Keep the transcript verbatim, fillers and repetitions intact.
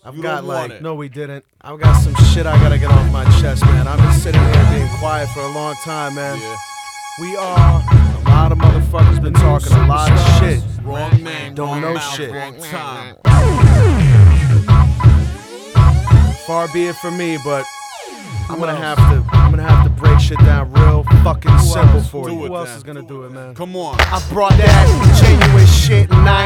I've You got don't want like, it. no, we didn't. I've got some shit I gotta get off my chest, man. I've been sitting here being quiet for a long time, man. Yeah. We are a lot of motherfuckers been talking a lot of shit. Wrong man, Don't wrong know mouth, shit. wrong time. Far be it from me, but I'm gonna have to. I'm gonna have to break shit down real fucking simple for Do you. it Who else then. is gonna do it, man? Come on. I brought that genuine shit and I